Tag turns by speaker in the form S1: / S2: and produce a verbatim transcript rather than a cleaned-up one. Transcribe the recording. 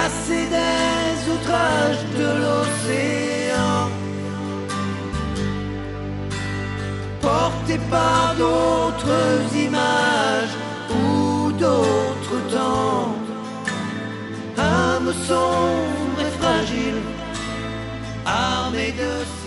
S1: lassé des outrages de l'océan, porté par d'autres images ou d'autres temps, âme sombre et fragile, armée de